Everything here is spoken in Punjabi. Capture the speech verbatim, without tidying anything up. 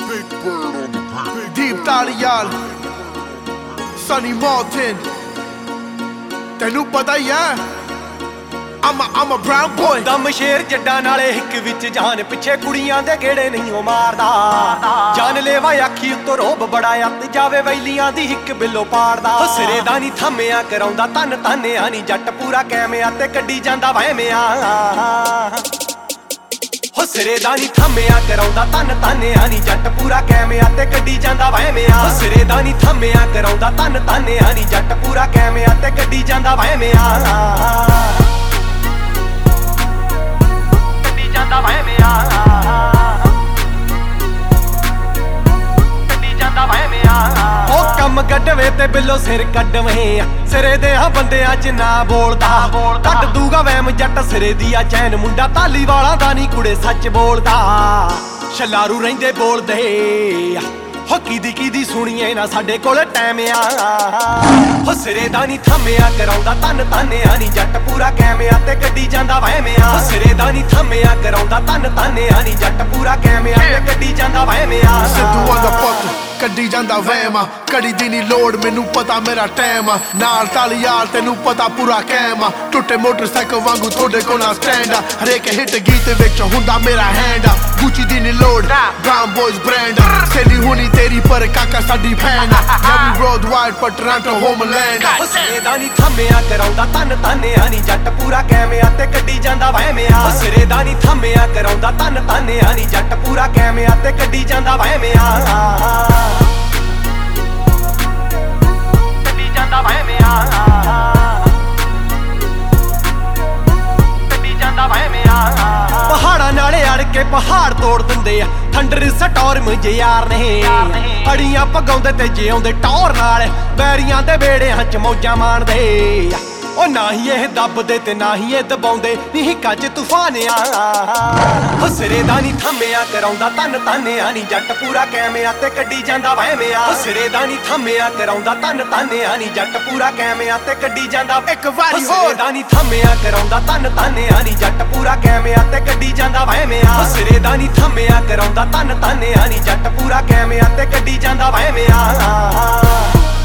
Deep Dalial, Sonny Martin. ਤੈਨੂੰ ਪਤਾ ਹੀ ਆ I'm a, I'm a brown boy. ਦਮ ਸ਼ੇਰ ਜੱਡਾਂ ਨਾਲੇ ਹਿੱਕ ਵਿੱਚ ਜਾਨ ਪਿੱਛੇ ਕੁੜੀਆਂ ਦੇ ਗੇੜੇ ਨਹੀਂ ਉਹ ਮਾਰਦਾ ਜਾਨ ਲੈਵਾ ਅੱਖੀ ਉੱਤੋਂ ਰੋਬ ਬੜਾ ਅੱਤ ਜਾਵੇ ਵੈਲੀਆਂ ਦੀ ਹਿੱਕ ਬਿੱਲੋ ਪਾੜਦਾ ਹਸਰੇ ਦਾ ਨਹੀਂ ਥੰਮਿਆ ਕਰਾਉਂਦਾ ਤਨ ਤਾਨਿਆ ਨਹੀਂ ਜੱਟ ਪੂਰਾ ਕੈਮਿਆ ਤੇ ਕੱਢੀ ਜਾਂਦਾ ਵਹਿਮਿਆ ਹਸਰੇ ਦਾ ਨਹੀਂ ਥੰਮਿਆ ਕਰਾਉਂਦਾ ਤਨ ਤਾਨਿਆ ਨਹੀਂ ਜੱਟ ਪੂਰਾ ਕੈਮਿਆ ਤੇ ਕੱਢੀ ਜਾਂਦਾ ਵਹਿਮਿਆ ਹਸਰੇ ਦਾ ਨਹੀਂ ਥੰਮਿਆ ਕਰਾਉਂਦਾ ਤਨ ਤਾਨਿਆ ਨਹੀਂ ਜੱਟ ਪੂਰਾ ਕੈਮਿਆ ਤੇ ਕੱਢੀ ਜਾਂਦਾ ਵਹਿਮਿਆ ਕੱਢੀ ਜਾਂਦਾ ਵਹਿਮਿਆ ਕੱਢੀ ਜਾਂਦਾ ਵਹਿਮਿਆ ਉਹ ਕੰਮ ਕੱਢਵੇ ਤੇ ਬਿੱਲੋ ਸਿਰ ਕੱਢਵੇਂ ਸਿਰੇ ਦੇ ਆ ਬੰਦਿਆਂ ਚ ਨਾ ਬੋਲਦਾ ਕੱਢ ਦੂਗਾ ਵਹਿਮ ਜੱਟ ਸਿਰੇ ਦੀ ਆ ਚੈਨ ਮੁੰਡਾ ਤਾਲੀ ਵਾਲਾ ਦਾ ਨਹੀਂ ਕੁੜੇ ਸੱਚ ਬੋਲਦਾ ਛਲਾਰੂ ਰਹਿੰਦੇ ਬੋਲਦੇ ਹੋ ਕੀਦੀ ਕੀਦੀ ਸੁਣੀਏ ਨਾ ਸਾਡੇ ਕੋਲ ਟਾਈਮ ਆ ਹਸਰੇ ਦਾ ਨਹੀਂ ਥੰਮਿਆ ਕਰਾਉਂਦਾ ਤਨ ਤਾਨਿਆ ਨਹੀਂ ਜੱਟ ਪੂਰਾ ਕੈਮਿਆ ਤੇ ਕੱਢੀ ਜਾਂਦਾ ਵਹਿਮਿਆ ਹਸਰੇ ਦਾ ਨਹੀਂ ਥੰਮਿਆ ਕਰਾਉਂਦਾ ਤਨ ਤਾਨਿਆ ਨਹੀਂ ਜੱਟ ਪੂਰਾ ਕੈਮਿਆ ਤੇ ਕੱਢੀ ਜਾਂਦਾ ਵਹਿਮਿਆ ਸਿੱਧੂ ਆਂਦਾ ਪੁੱਤ ਕੱਢੀ ਜਾਂਦਾ ਵਹਿਮ ਕੜੀ ਦੀ ਨੀ ਲੋੜ ਮੈਨੂੰ ਪਤਾ ਮੇਰਾ ਟਾਈਮ ਨਾਲ ਤਾਲੀ ਯਾਰ ਤੈਨੂੰ ਪਤਾ ਪੂਰਾ ਕੈਮ ਟੁੱਟੇ ਮੋਟਰਸਾਈਕਲ ਵਾਂਗੂ ਤੁਹਾਡੇ ਕੋਲ ਨਾ ਸਟੈਂਡ ਹਰੇਕ ਹਿੱਟ ਗੀਤ ਵਿੱਚ ਹੁੰਦਾ ਮੇਰਾ ਹੈਂਡ ਗੁੱਚੀ ਦੀ ਨੀ ਲੋੜ ਬ੍ਰਾਊਨ ਬॉयਜ਼ ਬ੍ਰਾਂਡ ਸੇਲੀ ਹੋਣੀ ਤੇਰੀ ਪਰ ਕਾਕਾ ਸਾਡੀ ਫੈਨ ਨਵੀਂ ਰੋਡ ਵਾਈਡ ਪਰ ਟੋਰਾਂਟੋ ਹੋਮਲੈਂਡ ਹਸਰੇ ਦਾ ਨਹੀਂ ਥੰਮਿਆ ਕਰਾਉਂਦਾ ਤਨ ਤਾਨਿਆ ਨਹੀਂ ਜੱਟ ਪੂਰਾ ਕੈਮਿਆ ਤੇ ਕੱਢੀ ਜਾਂਦਾ ਵਹਿਮਿਆ ਹਸਰੇ ਦਾ ਨਹੀਂ ਥੰਮਿਆ ਕਰਾਉਂਦਾ ਤਨ ਤਾਨਿਆ ਨਹੀਂ ਜੱਟ ਪੂਰਾ ਕੈਮਿਆ ਤੇ ਕੱਢੀ ਜਾਂਦਾ ਵਹਿਮਿਆ ਕੱਢੀ ਜਾਂਦਾ ਵਹਿਮਿਆ ਕੱਢੀ ਜਾਂਦਾ ਵਹਿਮਿਆ ਪਹਾੜਾਂ ਨਾਲੇ ਅੜ ਕੇ ਪਹਾੜ ਤੋੜ ਦਿੰਦੇ ਆ ਥੰਡਰ ਸਟੋਰਮ ਜੇ ਯਾਰ ਨੇ ਅੜੀਆਂ ਪਗਾਉਂਦੇ ਤੇ ਜਿਉਂਦੇ ਟੌਰ ਨਾਲ ਬੈਰੀਆਂ ਦੇ ਵੇੜਿਆਂ ਚ ਮੌਜਾਂ ਮਾਣਦੇ ਉਹ ਨਾ ਹੀ ਇਹ ਦੱਬਦੇ ਤੇ ਨਾ ਹੀ ਇਹ ਦਬਾਉਂਦੇ ਨਹੀਂ ਕੱਜ ਤੂਫਾਨ ਆ ਹਸਰੇ ਦਾ ਨਹੀਂ ਥੰਮਿਆ ਕਰਾਉਂਦਾ ਤਨ ਤਾਨਿਆ ਨਹੀਂ ਜੱਟ ਪੂਰਾ ਕੈਮਿਆ ਤੇ ਕੱਢੀ ਜਾਂਦਾ ਵਹਿਮਿਆ ਹਸਰੇ ਦਾ ਨਹੀਂ ਥੰਮਿਆ ਕਰਾਉਂਦਾ ਤਨ ਤਾਨਿਆ ਨਹੀਂ ਜੱਟ ਪੂਰਾ ਕੈਮਿਆ ਤੇ ਕੱਢੀ ਜਾਂਦਾ ਇੱਕ ਵਾਰੀ ਹੋਰ ਹਸਰੇ ਦਾ ਨਹੀਂ ਥੰਮਿਆ ਕਰਾਉਂਦਾ ਤਨ ਤਾਨਿਆ ਨਹੀਂ ਜੱਟ ਪੂਰਾ ਕੈਮਿਆ ਤੇ ਕੱਢੀ ਜਾਂਦਾ ਵਹਿਮਿਆ ਹਸਰੇ ਦਾ ਨਹੀਂ ਥੰਮਿਆ ਕਰਾਉਂਦਾ ਤਨ ਤਾਨਿਆ ਨਹੀਂ ਜੱਟ ਪੂਰਾ ਕੈਮਿਆ ਤੇ ਕੱਢੀ ਜਾਂਦਾ ਵਹਿਮਿਆ